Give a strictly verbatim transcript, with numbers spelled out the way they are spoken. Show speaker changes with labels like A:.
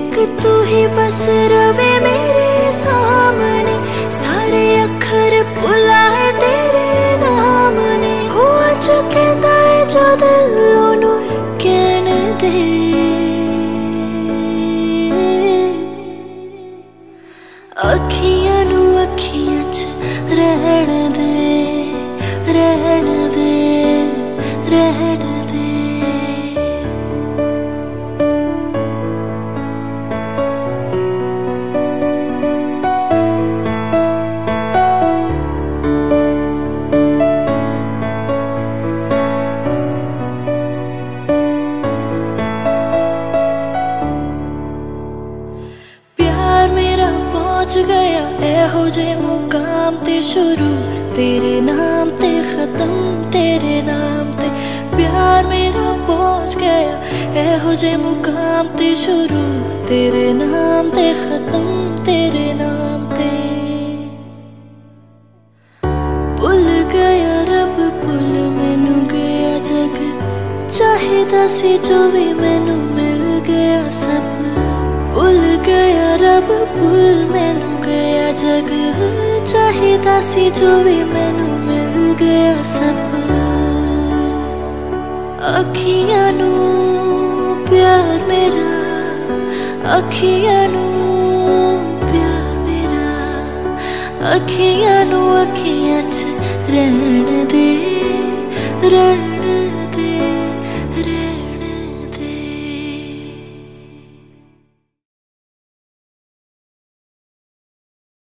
A: एक तू ही बस रवे मेरे सामने, सारे अखर भुलाए तेरे नाम ने। हो अज कहंदा है जो दिल ओनू कहन दे, अखियां नू अखियां च रहन दे, रहन दे, रहन दे। प्यार मेरा पहुंच गया एहो जे मुकाम ते शुरू, तेरे नाम ते खत्म, तेरे नाम ते। प्यार मेरा पहुंच गया एहो जे मुकाम ते शुरू, तेरे नाम ते खत्म, तेरे नाम ते। भुल गया रब भुल मैनू गया जग, चाहिदा सी जो भी मैनू मिल गया सब। भुल गया रब भुल मैनू गया जग, चाहिदा सी जो भी मैनू मिल गया सब। अखियां नू प्यार मेरा, अखियां नू प्यार मेरा, अखियां नू अखियां च रहन दे, रहन